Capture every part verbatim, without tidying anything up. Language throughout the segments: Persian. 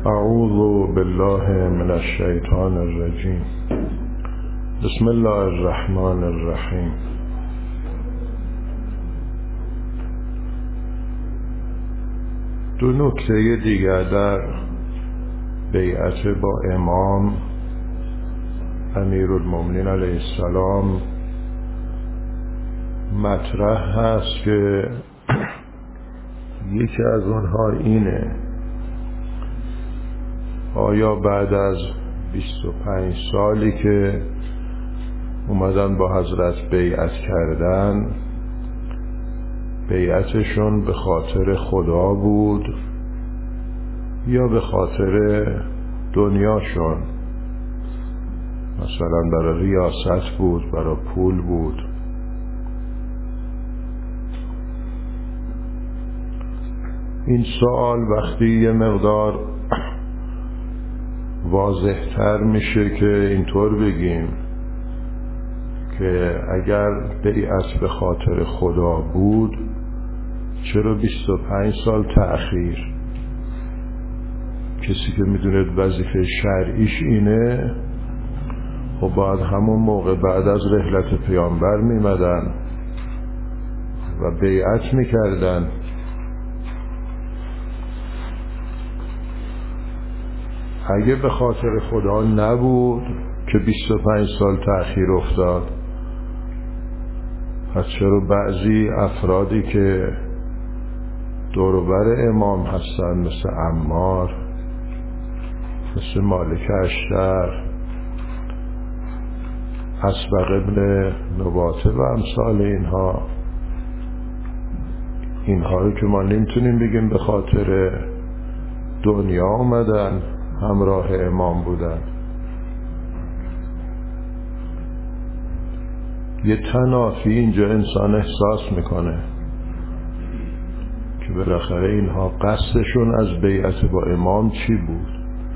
اعوذ بالله من الشیطان الرجیم. بسم الله الرحمن الرحیم. دو نکته دیگر در بیعت با امام امیرالمومنین علیه السلام مطرح هست که یکی از اونها اینه: آیا بعد از بیست و پنج سالی که اومدن با حضرت بیعت کردن، بیعتشون به خاطر خدا بود یا به خاطر دنیاشون؟ مثلا برای ریاست بود، برای پول بود. این سوال وقتی یه مقدار واضح‌تر میشه که اینطور بگیم که اگر بیعت به خاطر خدا بود، چرا بیست و پنج سال تأخیر؟ کسی که میدونه وظیفه شرعیش اینه، خب باید همون موقع بعد از رحلت پیامبر میمدن و بیعت میکردن. اگه به خاطر خدا نبود که بیست و پنج سال تأخیر افتاد، پس چرا بعضی افرادی که دور و بر امام هستن، مثل عمار، مثل مالک اشتر، اسبق ابن نباته و امثال اینها اینها رو که ما نمیتونیم بگیم به خاطر دنیا آمدن، همراه امام بودن. یه تنافی اینجا انسان احساس میکنه که بالاخره اینها قصدشون از بیعت با امام چی بود؟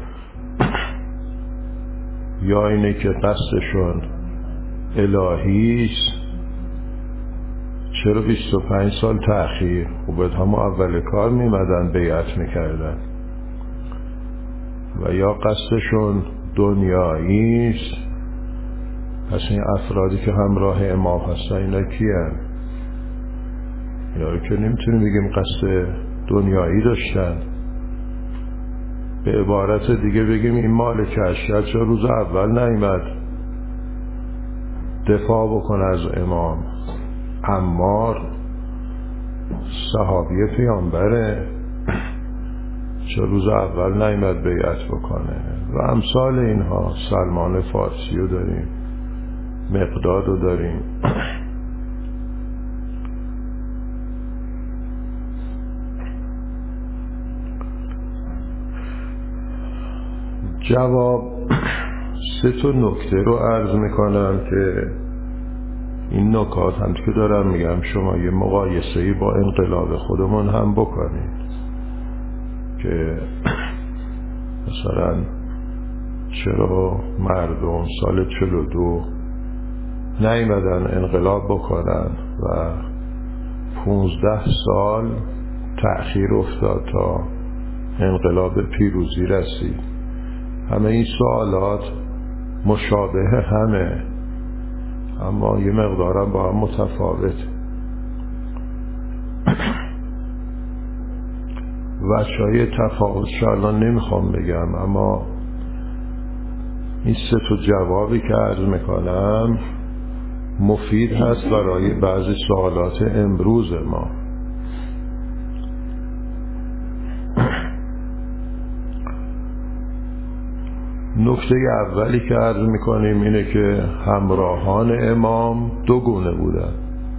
یا اینه که قصدشون الهیست؟ چرا بیست و پنج سال تأخیر؟ خب باید همون اول کار میمدن بیعت میکردن. و یا قصدشون دنیاییست؟ پس این افرادی که همراه امام هستن اینا کیان؟ یا که نمیتونیم بگیم قصد دنیایی داشتن. به عبارت دیگه بگیم این مالک اشتر چه روز اول نیامد دفاع بکنه از امام؟ عمار صحابی پیامبره، چه روز اول نیامد بیعت بکنه؟ و امثال اینها. سلمان فارسی رو داریم، مقداد رو داریم. جواب سه تا نکته رو عرض میکنم که این نکات هم که دارم میگم شما یه مقایسه‌ای با انقلاب خودمون هم بکنید که مثلا چرا مردم سال چهل و دو نیامدن انقلاب بکنن و پونزده سال تأخیر افتاد تا انقلاب پیروزی رسید؟ همه این سوالات مشابه همه، اما یه مقدارم با هم متفاوت. وجه‌های تفاوتش الان نمیخوام بگم، اما این سه تا جوابی که عرض میکنم مفید هست برای بعضی سوالات امروز ما. نکته اولی که عرض میکنیم اینه که همراهان امام دو گونه بودن.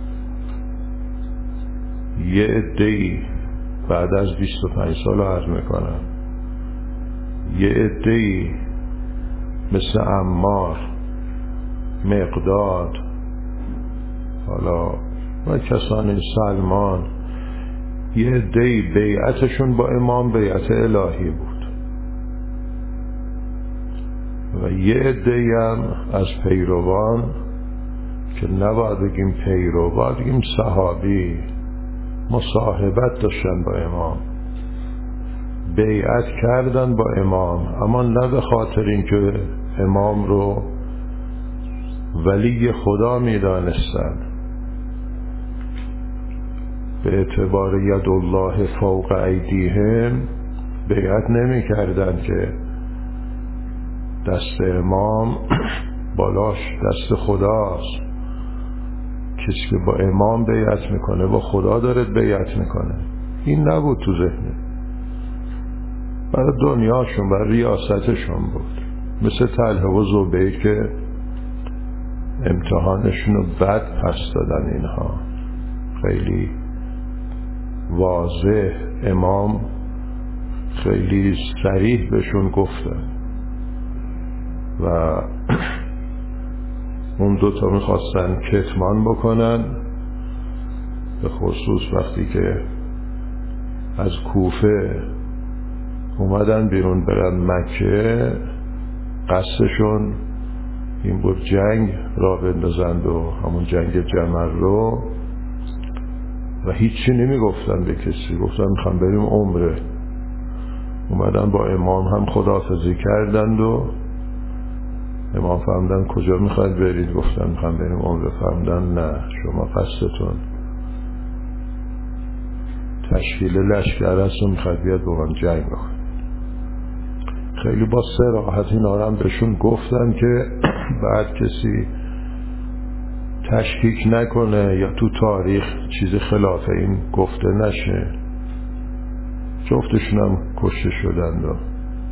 یه عده‌ای بعد از بیست و پنج سال عرض میکنم، یه عده‌ای مثل عمار، مقداد، حالا و کسان سلمان، یه عده‌ای بیعتشون با امام بیعت الهی بود و یه عده‌ای هم از پیروان که نباید بگیم پیرو، باید بگیم صحابی، مصاحبت داشتن با امام، بیعت کردن با امام، اما نه به خاطر اینکه امام رو ولی خدا میدانستن، به اعتبار ید الله فوق ایدیهم بیعت نمی کردن که دست امام بالاش دست خداست. کسی که با امام بیعت میکنه با خدا داره بیعت میکنه. این نبود تو ذهنه، برای دنیاشون، برای ریاستشون بود. مثل طلحه و زبیر که امتحانشون رو بد پس دادن. اینها خیلی واضح امام خیلی صریح بهشون گفتن و اون دوتا میخواستن کتمان بکنن، به خصوص وقتی که از کوفه اومدن بیرون برن مکه، قصدشون این بود جنگ را بندازند و همون جنگ جمل رو، و هیچی نمی گفتن به کسی، گفتن میخوام بریم عمره. اومدن با امام هم خداحافظی کردند و امام فهمدن کجا میخواید برید، گفتن میخوام بریم عمره. فهمدن نه، شما قصدتون تشکیل لشکر هست و میخواید بیاد با من جنگ بکنید. خیلی با صراحت اینا رو هم بهشون گفتن که بعد کسی تشکیک نکنه یا تو تاریخ چیز خلاف این گفته نشه. جفتشون هم کشته شدند و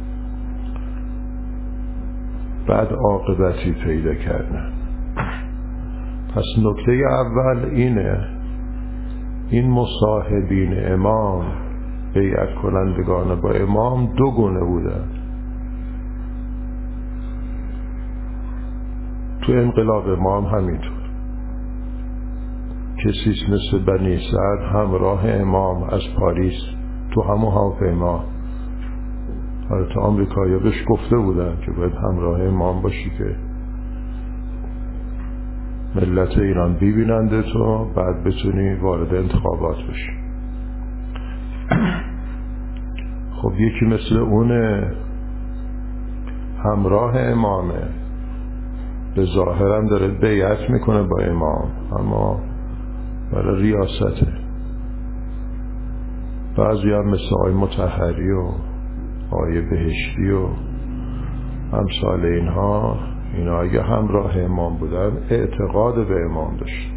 بعد عاقبتی پیدا کردن. پس نکته اول اینه، این مصاحبین امام، بیعت کنندگان با امام دو گونه بودن. تو انقلاب امام همینطور کسیست مثل بنی سعد همراه امام از پاریس تو همون هواپیما، حالت آمریکایی بهش گفته بودن که باید همراه امام باشی که ملت ایران ببیننده تو، بعد بتونی وارد انتخابات بشی. خب یکی مثل اونه همراه امامه، به ظاهرم داره بیعت میکنه با امام، اما برای ریاسته. بعضی هم مثل آقای مطهری و آقای بهشتی و امثال اینها، اینا اگه همراه امام بودن اعتقاد به امام داشت.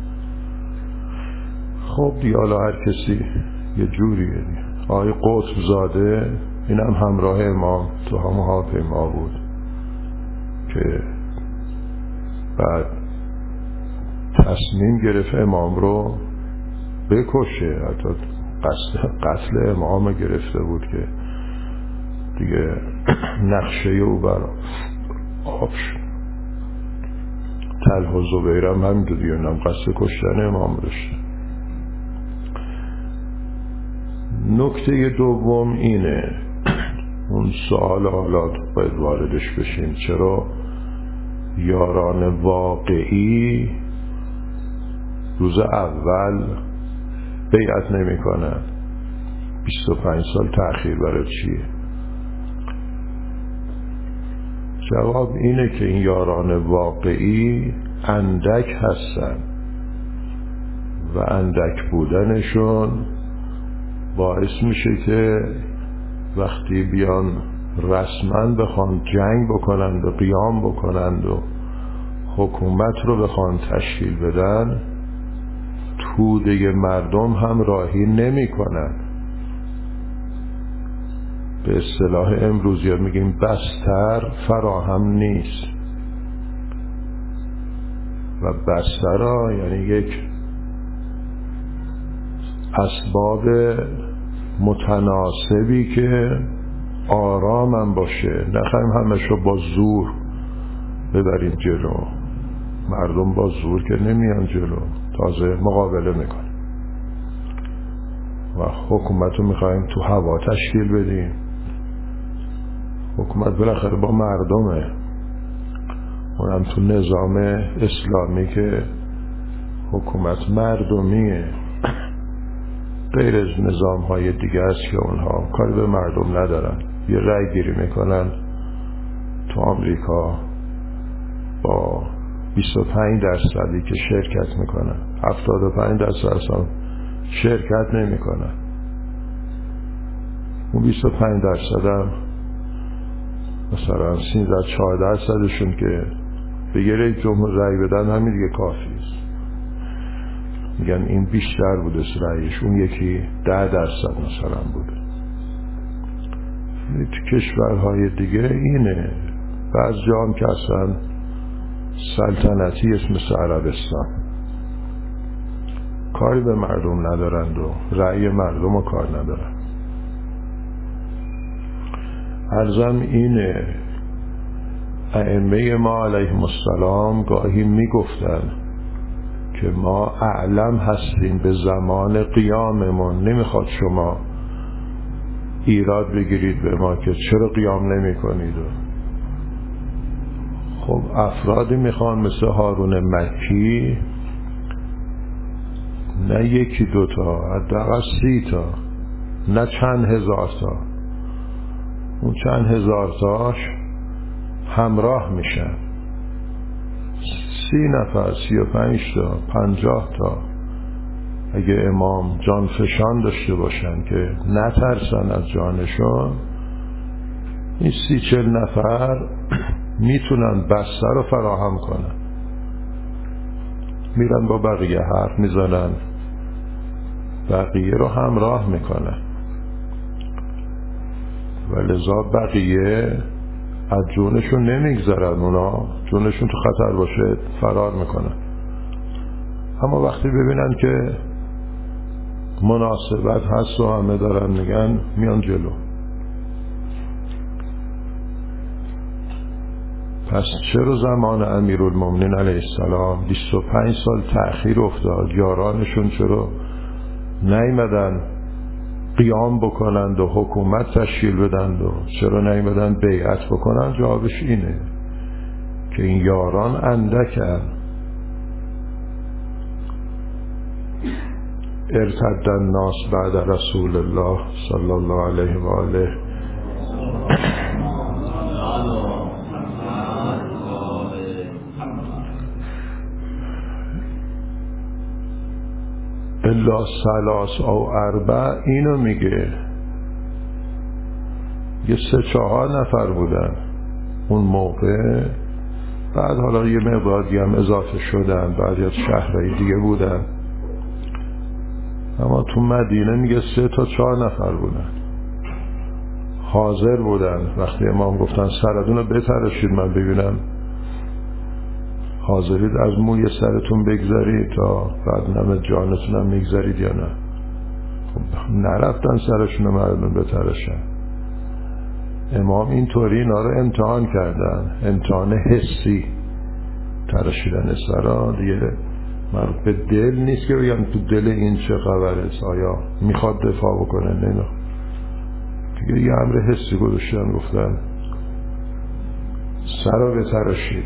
خب دیالا هر کسی یه جوریه. آقای قطب زاده این هم همراه امام تو همه هواپیما بود که بعد تصمیم گرفت امام رو بکشه، حتی قتل, قتل امام گرفته بود که دیگه نقشه او بر آب شد. طلحه و زبیر هم همین دو دیگه هم قصد کشتن امام داشته. نکته دوم اینه، اون سوال حالا باید واردش بشیم، چرا یاران واقعی روز اول بیعت نمی کنن؟ بیست و پنج سال تأخیر برای چیه؟ جواب اینه که این یاران واقعی اندک هستن و اندک بودنشون باعث میشه که وقتی بیان رسما بخوان جنگ بکنند و قیام بکنند و حکومت رو بخوان تشکیل بدن، توده مردم هم راهی نمی کنن. به اصطلاح امروزی میگیم بستر فراهم نیست، و بستر یعنی یک اسباب متناسبی که آرامم باشه، نخواهیم همش رو با زور ببریم جلو. مردم با زور که نمیان جلو، تازه مقابله میکنه و حکومت رو میخوایم تو هوا تشکیل بدیم. حکومت بالاخره با مردمه، اونم تو نظام اسلامی که حکومت مردمیه. غیر از نظام های دیگه است که اونها کاری به مردم ندارن، یه رأی گیری میکنن تو آمریکا با بیست و پنج درصدی که شرکت میکنن، هفتاد و پنج درصد اصلا شرکت نمیکنن. اون بیست و پنج درصد هم مثلا سیزده چهارده درصدشون که به یه رئیس جمهور رأی بدن همین دیگه کافی است. میگن این بیشتر بوده رأیش، اون یکی ده درصد مثلا بوده. تو کشورهای دیگه اینه، بعض جا هم که اصلا سلطنتی است مثل عربستان، کاری به مردم ندارند و رأی مردم رو کار ندارند. عرضم اینه، ائمه ما علیهم السلام گاهی میگفتن که ما اعلم هستیم به زمان قیاممون، نمیخواد شما ایراد بگیرید به ما که چرا قیام نمی کنید. خب افرادی میخوان مثل هارون مکی، نه یکی دوتا، حداقل سی تا، نه چند هزار تا. اون چند هزار تاش همراه میشن، سی نفر، سی و پنج تا، پنجاه تا. اگه امام جان فشان داشته باشن که نترسن از جانشون، این سی چل نفر میتونن بسته رو فراهم کنن، میرن با بقیه حرف میزنن، بقیه رو همراه میکنن و لذا بقیه از جونشون نمیگذرن، اونا جونشون تو خطر باشه فرار میکنن. اما وقتی ببینن که مناسبت هست و همه دارن میگن، میان جلو. پس چرا زمان امیرالمومنین علیه السلام بیست و پنج سال تأخیر افتاد؟ یارانشون چرا نیامدن قیام بکنند و حکومت تشکیل بدند و چرا نیامدن بیعت بکنند؟ جوابش اینه که این یاران اندکن. ارتد الناس بعد رسول الله صلی الله علیه و آله الا ثلاث او اربع. اینو میگه یه سه چهار نفر بودن اون موقع، بعد حالا یه مقداری هم اضافه شدن، بعد یه شهرهای دیگه بودن، اما تو مدینه میگه سه تا چهار نفر بودن حاضر بودن. وقتی امام گفتن سرتون رو بتراشید من ببینم حاضرید از موی سرتون بگذارید تا بعد نمه جانتون هم میگذارید یا نه. خب نرفتن سرشون رو مردم بتراشن. امام اینطوری اینا رو امتحان کردن، امتحان حسی. تراشیدن سرا دیگه مربوط به دل نیست که بگم تو دل این چه خبره، آیا میخواد دفاع بکنه نه، دیگه یه امر حسی گذاشتن، گفتن سرا بتراشید.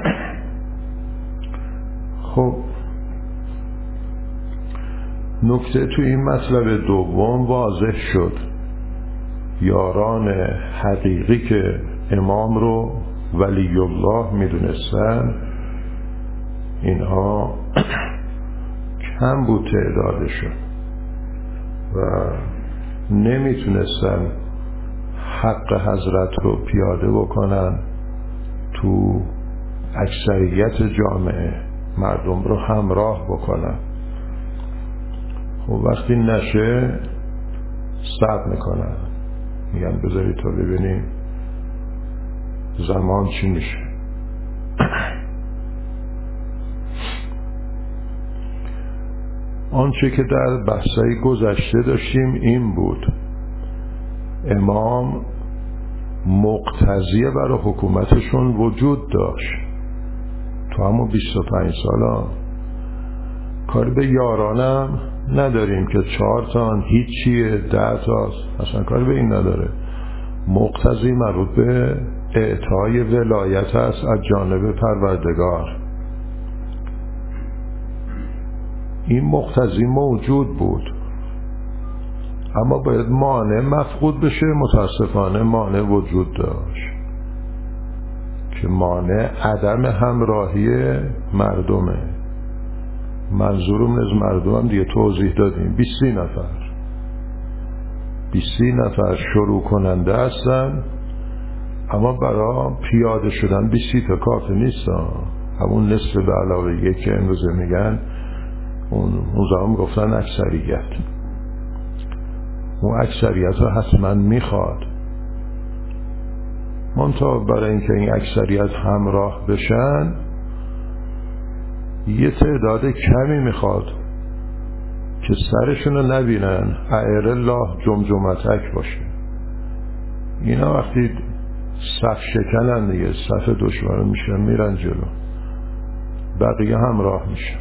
خب نکته تو این مطلب دوم واضح شد. یاران حقیقی که امام رو ولی الله میدونستن، اینها کم بود تعدادشون و نمیتونستن حق حضرت رو پیاده بکنن تو اکثریت جامعه، مردم رو همراه بکنن. خب وقتی نشه صبر میکنن، میگن بذارید تا ببینیم زمان چی میشه. آنچه که در بحثای گذشته داشتیم این بود، امام مقتضیه برای حکومتشون وجود داشت تو همون بیست و پنج سالا. کار به یارانم نداریم که چهار تان هیچیه، ده تا اصلا کار به این نداره. مقتضی مربوط به اعطای ولایت است از جانب پروردگار. این مقتضی موجود بود اما باید مانع مفقود بشه. متاسفانه مانع وجود داشت که مانع عدم همراهی مردمه. منظورم از مردم هم دیگه توضیح دادیم. بیست نفر بیست نفر شروع کننده هستن، اما برای پیاده شدن بیست تا کافی نیست. همون نصف به علاوه یک که امروزه میگن، اون زمان گفتن اکثریت. اون اکثریت رو حتما میخواد، منتها برای اینکه این اکثریت همراه بشن یه تعداد کمی میخواد که سرشون رو نبینن، اعر الله جمجمتک باشه. اینا وقتی صف شکنن دیگه، صف دشمن میشن، میرن جلو، بقیه همراه میشن.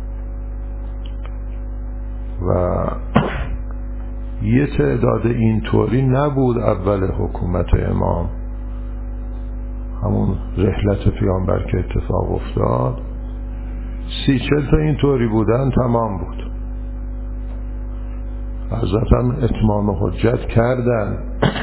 و یه تعداد اینطوری نبود اول حکومت امام، همون رحلت پیامبر که اتفاق افتاد، سی چل تا اینطوری بودن تمام بود. حضرت هم اتمام حجت کردن،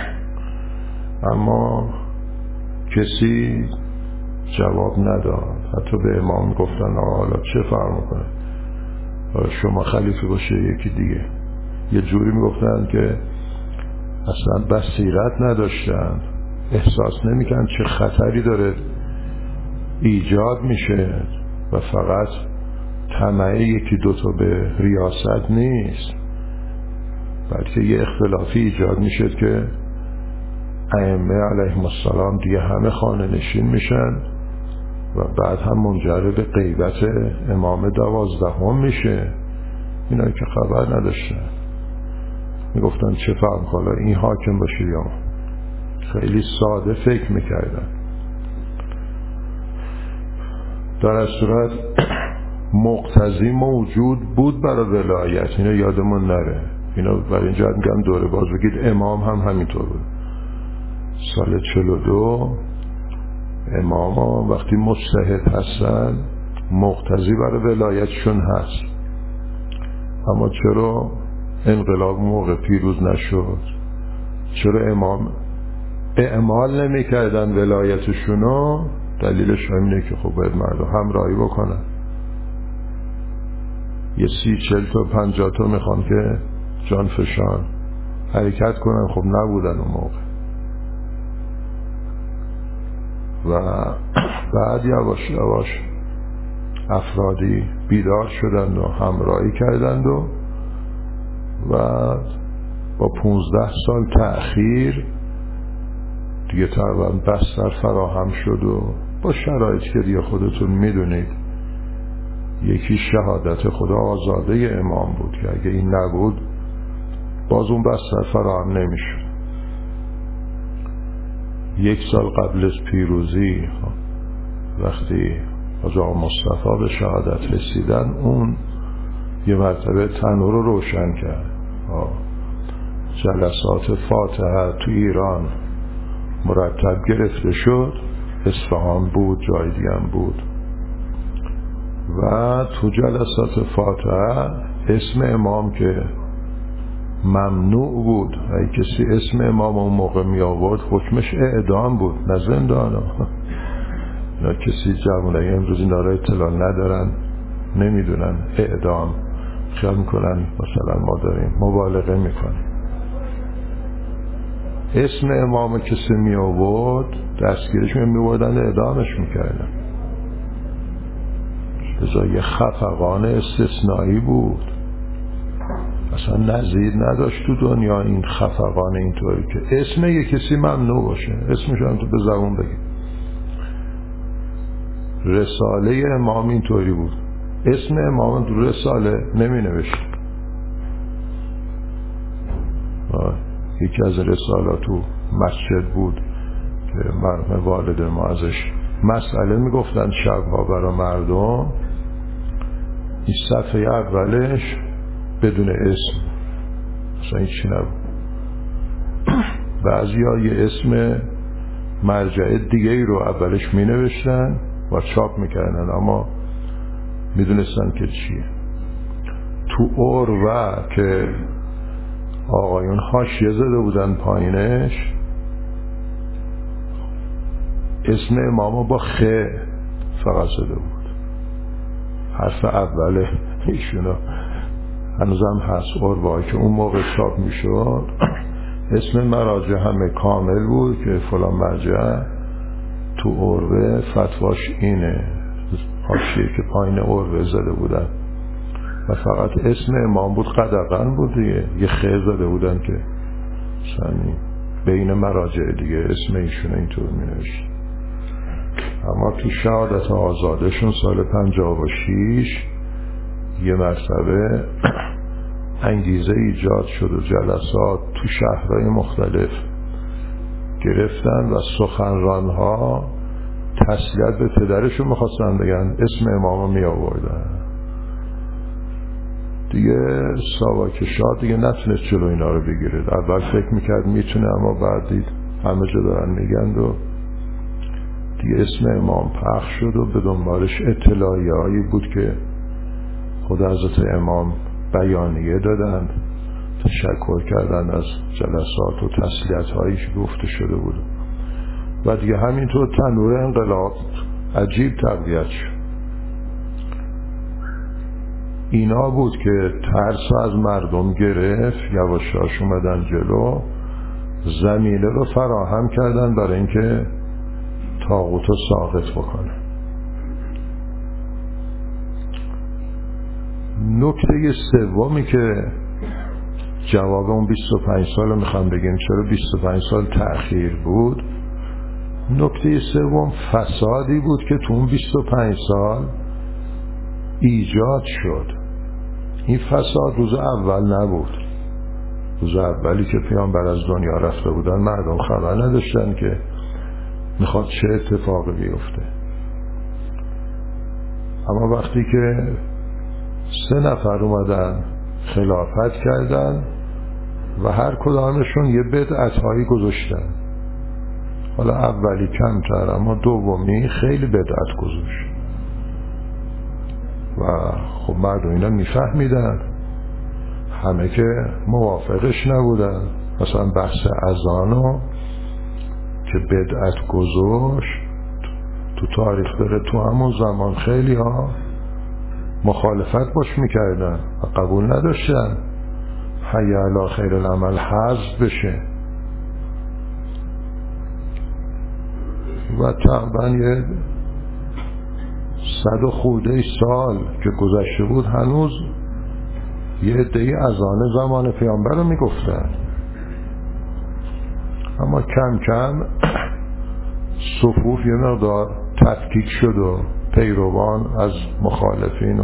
اما کسی جواب نداد. حتی به امام گفتن حالا چه فرق میکنه، شما خلیفه باشه یکی دیگه. یه جوری میگفتن که اصلا بصیرت نداشتن، احساس نمیکنن چه خطری داره ایجاد میشه و فقط طمع یکی دوتا به ریاست نیست، بلکه یه اختلافی ایجاد میشه که ائمه علیهم السلام دیگه همه خانه نشین میشن و بعد هم منجر به غیبت امام دوازدهم میشه. اینا که خبر نداشتن میگفتن چه فهم حالا این حاکم باشه یا ما. خیلی ساده فکر میکردن. در از صورت مقتضی موجود بود برای ولایت، اینا یادمون نره. اینا برای اینجا میگم دوره باز بگید. امام هم همینطور بود. سال چهل و دو امام ها وقتی مجتهد هستن مقتضی برای ولایتشون هست، اما چرا انقلاب موقع پیروز نشد؟ چرا امام اعمال نمی کردن ولایتشونو؟ دلیلش همینه که خب باید مردم همراهی بکنن. یه سی چل تا پنجاه تا میخوان که جان فشان حرکت کنن، خب نبودن اون موقع. و بعد یواش یواش افرادی بیدار شدند و همراهی کردند و و با پونزده سال تأخیر دیگه تقریبا بستر فراهم شد و با شرایطی که دیگه خودتون میدونید. یکی شهادت خدا آزاده امام بود که اگه این نبود باز اون بستر فراهم نمیشد. یک سال قبل از پیروزی وقتی حاج آقا مصطفی به شهادت رسیدن، اون یه مرتبه تنور رو روشن کرد. جلسات فاتحه تو ایران مرتب گرفته شد، اصفهان بود، جای دیگه هم بود، و تو جلسات فاتحه اسم امام که ممنوع بود، اگه کسی اسم امام اون موقع می آورد حکمش اعدام بود، نه زندان. نه کسی جمعونه امروز این داره اطلاع ندارن، نمیدونن اعدام، خیال میکنن مثلا ما داریم مبالغه میکنیم. اسم امام کسی می آورد دستگیرش می آوردن اعدامش میکردن. لذا یه خفقان استثنایی بود، اصلا نظیر نداشت تو دنیا این خفقان اینطوری که اسم یه کسی ممنوع باشه. اسمش هم تو به زبون بگی. رساله امام اینطوری بود، اسم امام تو رساله نمی نوشت. یکی از رسالات تو مسجد بود که مرحوم والد ما ازش مسئله می گفتن شبها برای مردم. این صفحه اولش بدون اسم، اصلا این چی نبود. بعضی ها یه اسم مرجع دیگه ای رو اولش می نوشتن و چاپ می کردن، اما می دونستن که چیه. تو اور و که آقایون حاشیه زده بودن پایینش، اسم امامو با خ فقط زده بود، حرف اول ایشونو هنوزم هست اروایی که اون موقع چاپ میشد، اسم مراجع همه کامل بود که فلان مرجع تو اروه فتواش اینه، حاشیه که پایین اروه زده بودن و فقط اسم امام بود، قدغن بود دیگه، یه خیر زده بودن که سنی بین مراجع دیگه اسم ایشون اینطور می نوشت. اما تو شهادت آزادشون سال پنجاه و شیش یه مرتبه انگیزه ایجاد شد و جلسات تو شهرهای مختلف گرفتن و سخنرانها تسلیت به پدرشون میخواستن بگن، اسم امامو می آوردن. دیگه ساواک شاه دیگه نتونست جلو اینا رو بگیره. اول فکر میکرد میتونه، اما بعد دید همه جا دارن میگن و دیگه اسم امام پخش شد و به دنبالش اطلاعیه هایی بود که خود حضرت امام بیانیه دادن، تشکر کردن از جلسات و تسلیت هایی که گفته شده بود و دیگه همینطور تنور انقلاب عجیب تقویت شد. اینا بود که ترس از مردم گرفت، یواشاش اومدن جلو، زمینه رو فراهم کردن برای اینکه طاغوت رو ساقط بکنه. نکته سومی که جواب اون بیست و پنج سال میخوام بگیم چرا بیست و پنج سال تأخیر بود، نکته سوم فسادی بود که تو اون بیست و پنج سال ایجاد شد. این فساد روز اول نبود. روز اولی که پیامبر از دنیا رفته بودن مردم خبر نداشتن که میخواد چه اتفاقی بیفته. اما وقتی که سه نفر اومدن خلافت کردن و هر کدامشون یه بدعت‌هایی گذاشتن، حالا اولی کمتر اما دومی خیلی بدعت گذاشت و خب مردم اینا میفهمیدن، همه که موافقش نبودن. مثلا بحث اذانو که بدعت گذاشت تو تاریخ داره، تو همون زمان خیلی ها مخالفت باش میکردن و قبول نداشتن حی علی خیر العمل حذف بشه و تقریبا یه صد و خورده سال که گذشته بود هنوز یه عده‌ای اذان زمان پیامبر رو میگفتن. اما کم کم صفوف یه مقدار تفکیک شد و پیروان از مخالفین و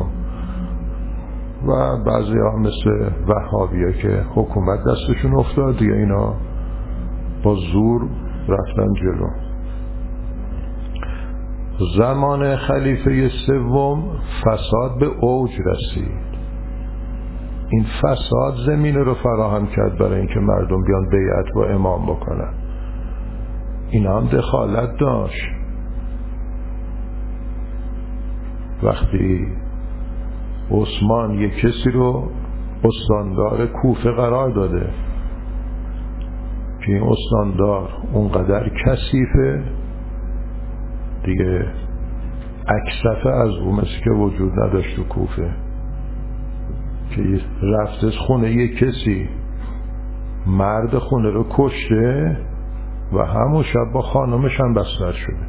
و بعضی ها مثل وهابی ها که حکومت دستشون افتاد دیگه، اینا با زور رفتن جلو. زمان خلیفه سوم فساد به اوج رسید. این فساد زمینه رو فراهم کرد برای اینکه مردم بیان بیعت با امام بکنن. اینا هم دخالت داشت. وقتی عثمان یک کسی رو استاندار کوفه قرار داده که این استاندار اونقدر کثیفه دیگه، اکسفه از اون مثل که وجود نداشت تو کوفه، که رفته خونه یک کسی مرد خونه رو کشته و همون شب با خانمش هم بستر شده.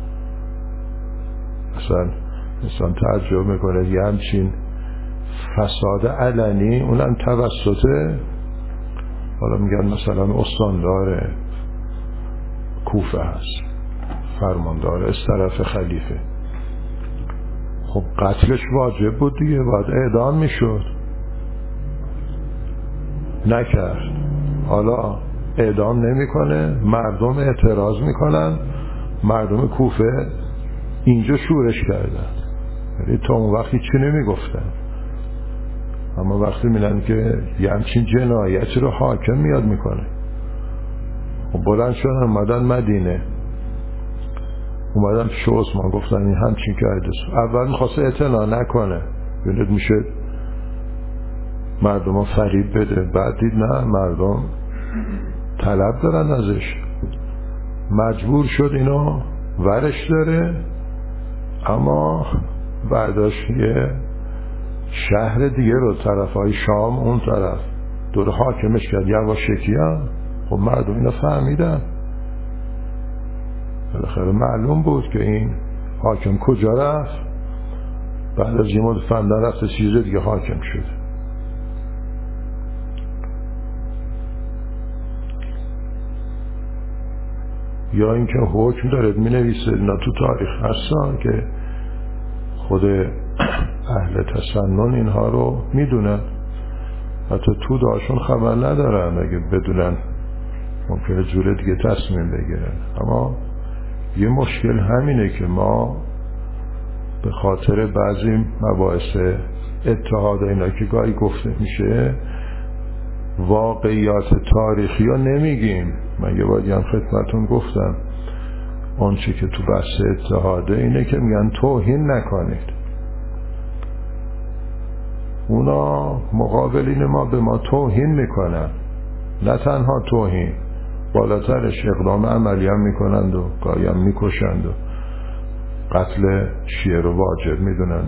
اصلا انسان تعجب میکنه یه همچین فساد علنی، اونم توسط حالا میگن مثلا استاندار کوفه هست، فرماندار از طرف خلیفه. خب قتلش واجب بود دیگه، باید اعدام میشد، نکرد. حالا اعدام نمیکنه، مردم اعتراض میکنن، مردم کوفه اینجا شورش کردن، یعنی تا اون وقتی چی نمیگفتن. اما وقتی میلن که یه همچین جنایتی رو حاکم میاد میکنه، خب بلند شدن اومدن مدینه، اومدن پیش عثمان گفتن این همچین کرده. اول میخواسته اطلاع نکنه، ببینید میشه مردم ها فریب بده. بعد دید نه، مردم طلب دارن ازش، مجبور شد اینو ورش داره. اما برداشت یه شهر دیگه رو طرف های شام اون طرف دور حاکمش کرد، یواشکی هم. خب مردم اینو فهمیدن، بالاخره معلوم بود که این حاکم کجا رفت. بعد از یه مدت فهمیدن رفته چیز دیگه حاکم شد. یا اینکه حکم داره می نویسه، اینا تو تاریخ هستن که خود اهل تسنن اینها رو می دونن، حتی تو داشون خبر ندارن، اگه بدونن ممکنه جوره دیگه تصمیم بگیرن. اما یه مشکل همینه که ما به خاطر بعضی مباحث اتحاد اینا که گاهی گفته میشه واقعیات تاریخی ها نمیگیم. من یه باری هم خدمتون گفتم آنچه که تو بحث اتحاده اینه که میگن توهین نکنید. اونا مقابلین ما به ما توهین میکنن، نه تنها توهین، بالاترش اقدام عملی هم میکنند و گاهی هم میکشند و قتل شیعه رو واجب میدونند.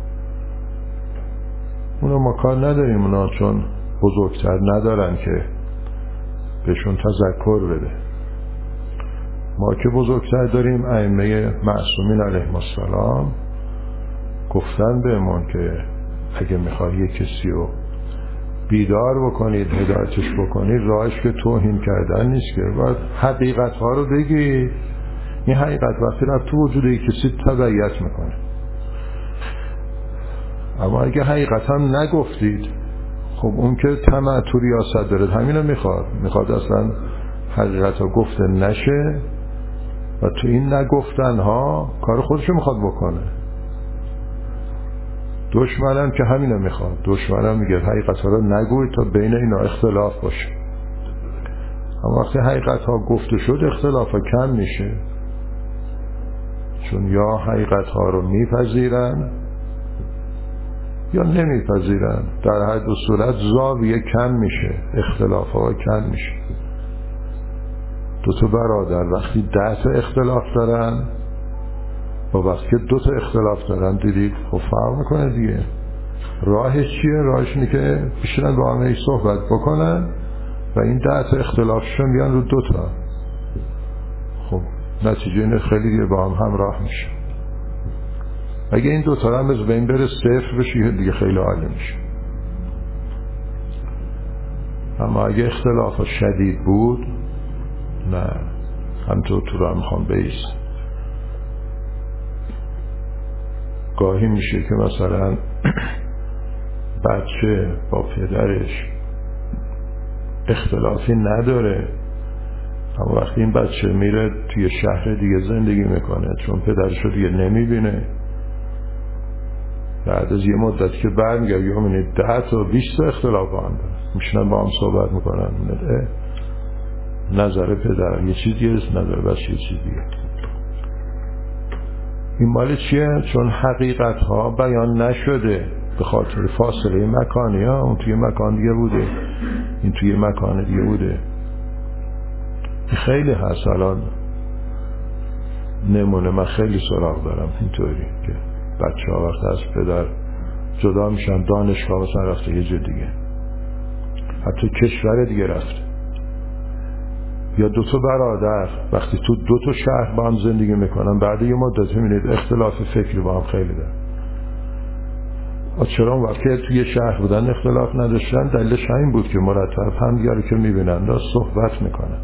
اونا ما کار نداریم، اونا چون بزرگتر ندارن که بهشون تذکر بده. ما که بزرگتر داریم، ائمه معصومین علیهم السلام گفتن بهمون که اگه میخوای یک کسی رو بیدار بکنید، هدایتش بکنید، راهش که توهین کردن نیست، که باید حقیقت ها رو بگید. این حقیقت وقتی رفت تو وجود یک کسی تبعیت میکنه. اما اگه حقیقت هم نگفتید، خب اون که طمع تو ریاست داره، همینو میخواد میخواد اصلا حقیقت ها گفته نشه و تو این نگفتن ها کار خودشو میخواد بکنه. دشمنم که همینو میخواد، دشمنم میگه حقیقت ها رو نگوید تا بین اینا اختلاف باشه. اما وقتی حقیقت ها گفته شد اختلاف ها کم میشه، چون یا حقیقت ها رو میپذیرن یا نمیپذیرن. در هر دو صورت زاویه کم میشه، اختلاف ها کم میشه. دو تا برادر وقتی ده تا اختلاف دارن و وقتی که دو تا اختلاف دارن، دیدید خب فرق میکنه دیگه. راهش چیه؟ راهش اینه که بشینن با هم صحبت بکنن و این ده تا اختلافشون بیان رو دو تا. خب نتیجه اینه خیلی دیگه با هم همراه میشه. اگه این دو تا هم از بین بره صفر بشه دیگه خیلی عالی میشه. اما اگه اختلاف شدید بود، نه، همطور تو را میخوام بیست. گاهی میشه که مثلا بچه با پدرش اختلافی نداره، اما وقتی این بچه میره توی شهر دیگه زندگی میکنه، چون پدرش رو دیگه نمیبینه، بعد از یه مدت که برمیگرد یه همینه ده تا بیست تا اختلاف با هم داره، میشنن با هم صحبت میکنن، نظر پدر یه چیز دیگه است، نظر بچه یه چیز دیگه. این مال چیه؟ چون حقیقت ها بیان نشده به خاطر فاصله مکانی ها. اون توی مکان دیگه بوده، این توی مکان دیگه بوده. خیلی هست. الان نمونه من خیلی سراغ دارم اینطوری که بچه ها وقت از پدر جدا میشن، دانشگاه مثلا رفته یه جا دیگه، حتی کشور دیگه رفته. یا دو تا برادر وقتی تو دو تا شهر با هم زندگی میکنن، بعد یه مدت میبینید اختلاف فکری با هم خیلی دارن. چرا اون وقت که توی شهر بودن اختلاف نداشتن؟ دلیلش همین بود که مرتب همدیگه که میبینن دا صحبت میکنن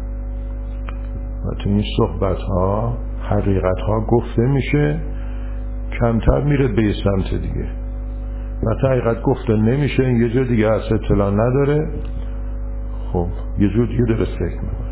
و تو این صحبت ها حقیقت ها گفته میشه، کمتر میره به سمت دیگه. و حقیقت گفته نمیشه، این یه جور دیگه هست، اطلاع نداره، خب یه جور دیگه داره فکر میکنه.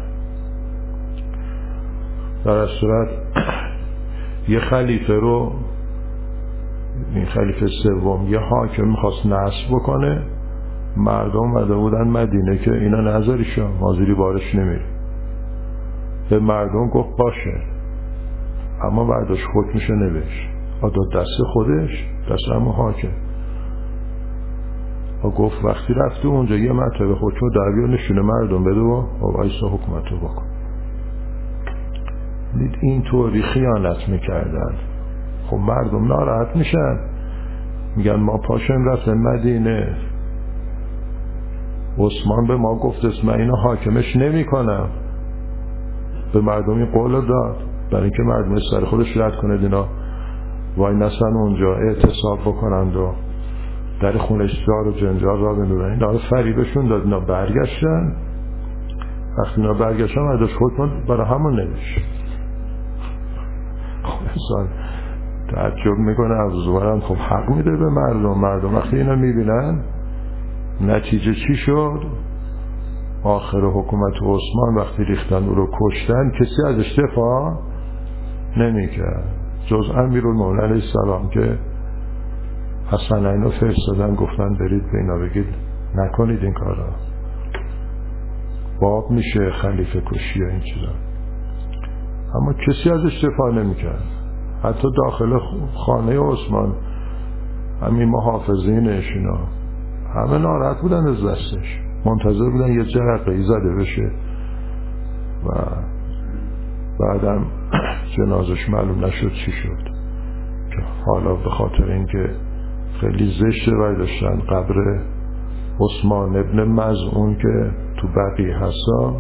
در از صورت یه خلیفه رو، این خلیفه سوم، یه حاکم میخواست نصب بکنه، مردم اومده بودن مدینه که اینا نذاریشا، مازیری بارش نمیره. به مردم گفت باشه، اما برداشت حکمشو نوشت، داد دست خودش، دست همون حاکم. و گفت وقتی رفتی اونجا یه مرتبه حکم در بیار نشونه مردم بده و وایسا حکومت رو بکن. دید این طوری خیانت میکردن. خب مردم ناراحت میشن، میگن ما پاشم رفتن مدینه، عثمان به ما گفت اسم من اینو حاکمش نمی کنم، به مردمی قول داد برای اینکه مردم سر خودش رد کنه دینا وای نسن اونجا اعتصاب بکنند و در خونش دار و جنجال را بندورن. اینا فریبشون داد، اینا برگشتن. وقتی اینا برگشتن مردش حکم برای همون نوشت. خب انسان تعجب میکنه از زورم، خب حق میده به مردم. مردم وقتی اینا میبینن نتیجه چی شد؟ آخر حکومت عثمان وقتی ریختن او رو کشتن کسی ازش دفاع نمیکرد جز امیرالمومنین علیه السلام که حسنین رو فرستادن گفتن برید به اینا بگید نکنید این کارا، باب میشه خلیفه کشی و این چیزا. اما کسی ازش دفاع نمیکرد. حتی داخل خانه عثمان همین محافظینش اینا همه ناراحت بودن از دستش، منتظر بودن یه جرقه‌ای زده بشه و بعدم جنازش معلوم نشد چی شد، که حالا به خاطر اینکه خیلی زشته برداشتن قبر عثمان ابن مظعون که تو بقیع هستا،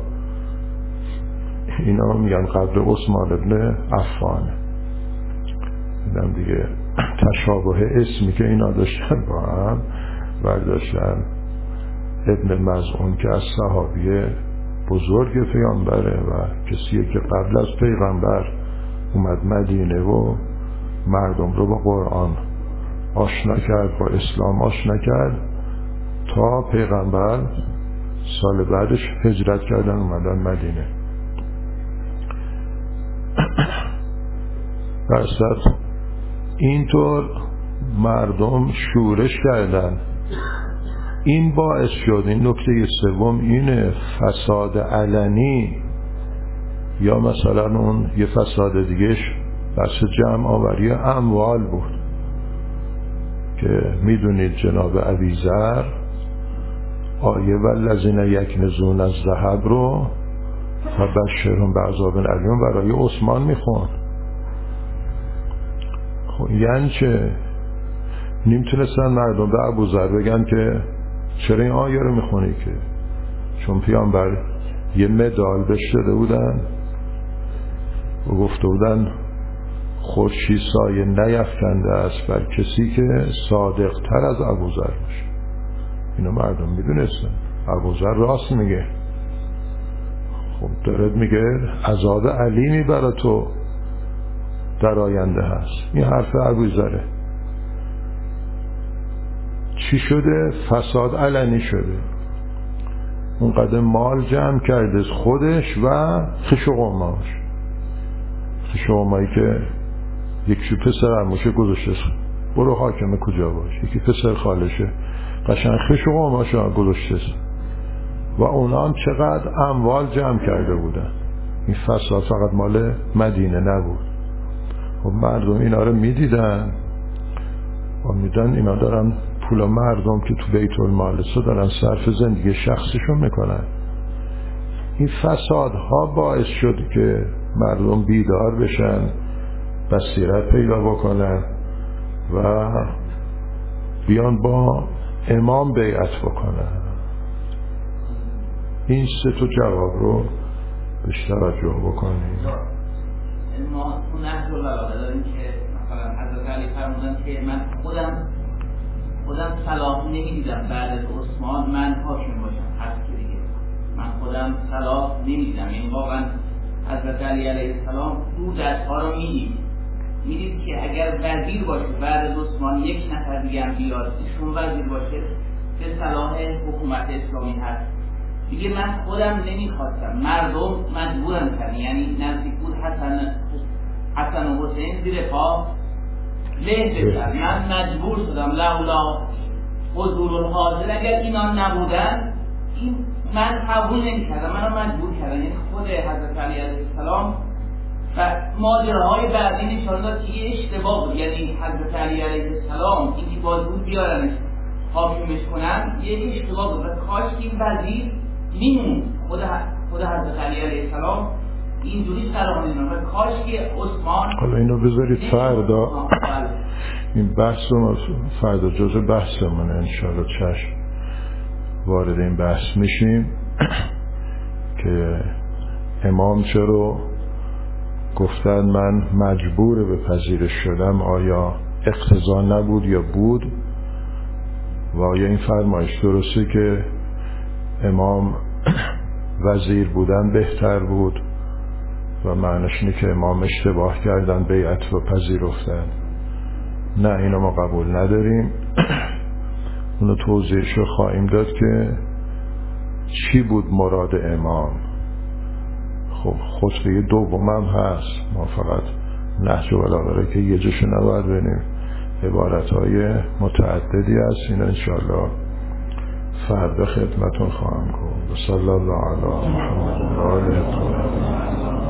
اینا میگن قبر عثمان ابن عفان. اینم دیگه تشابه اسمی که اینا داشتن با هم برداشتن ابن مظعون که از صحابی بزرگ پیامبره و کسیه که قبل از پیغمبر اومد مدینه و مردم رو با قرآن آشنا کرد، با اسلام آشنا کرد تا پیغمبر سال بعدش هجرت کردن اومدن مدینه. درصد اینطور مردم شورش کردن. این باعث شد، این نکته سوم اینه، فساد علنی یا مثلا اون یه فساد دیگهش بحث جمع آوری اموال بود که میدونید جناب ابیذر آیه والذین یکنزون الذهب رو فبشرهم بعذاب الیم برای عثمان میخوان. خب یعنی چه؟ نمیتونستن مردم به ابوذر بگن که چرا این آیه رو میخونی، که چون پیامبر یه مدال بهش داده بودن و گفته بودن خورشید سایه نیفکنده است بر کسی که صادق تر از ابوذر باشه. اینو مردم میدونستن. ابوذر راست میگه. خب داره میگه عذاب علیمی برای تو در آینده هست. این حرف ابوذره. چی شده؟ فساد علنی شده. اون قدر مال جمع کرده خودش و خیش و قوماش. خیش و قومایی که یکی پسر عموشه گذاشته برو حاکم کجا باش، یکی پسر خالشه قشنگ خیش و قوماش گذاشته و اونا هم چقدر اموال جمع کرده بودن. این فساد فقط مال مدینه نبود. و مردم اینا رو میدیدن و میدن اینا دارن پول مردم که تو بیت المال دارن صرف زندگی شخصیشون میکنن. این فسادها باعث شد که مردم بیدار بشن، بصیرت پیدا بکنن و بیان با امام بیعت بکنن. این سه تا جواب رو بهش توجه بکنیم. ما تو نهج البلاغه داریم که مثلا حضرت علی فرمودن که من خودم خودم صلاح نمیدیدم بعد از عثمان من حاکم باشم، هر که دیگه من خودم صلاح نمیدیدم. این واقعا حضرت علی علیه السلام دو دستها رو میدید میدید که اگر وزیر باشه بعد از عثمان یک نفر دیگه هم بیاد ایشون وزیر باشه به صلاح حکومت اسلامی هست دیگه. من خودم نمیخواستم، مردم مجبورم کردن. یعنی نزدیک بود حسن حسن و حسین زیر پا له بشن، من مجبور شدم. لولا حضور الحاضر، اگر اینا نبودن این من قبول نمی‌کردم، منو مجبور کردن. یعنی خود حضرت علی علیه السلام و ماجراهای بعدی نشان داد که یه اشتباه بود. یعنی حضرت علی علیه السلام اینکه باز بود بیارنش حاکمش کنن یه اشتباه بود و کاش که این وزیر میموند. خود خود حضرت علی علیه السلام اینجوری فراهم اینا و کاش که عثمان. حالا اینو بذارید فردا این بحث رو فردا جزء بحثمونه انشاءالله چشم وارد این بحث میشیم که امام چرا گفتن من مجبور به پذیرش شدم، آیا اقتضا نبود یا بود و آیا این فرمایش درسته که امام وزیر بودن بهتر بود و معنیش اینه که امام اشتباه کردن بیعت رو پذیرفتن. نه اینو ما قبول نداریم. اونو توضیحش رو خواهیم داد که چی بود مراد امام. خب خطبه دوم هم هست، ما فقط نهج البلاغه که یه جشو نباید بینیم، عبارتهای متعددی هست. اینا انشاءالله فردا خدمتون خواهم کنم. صلی الله علی محمد و آله الطاهرین.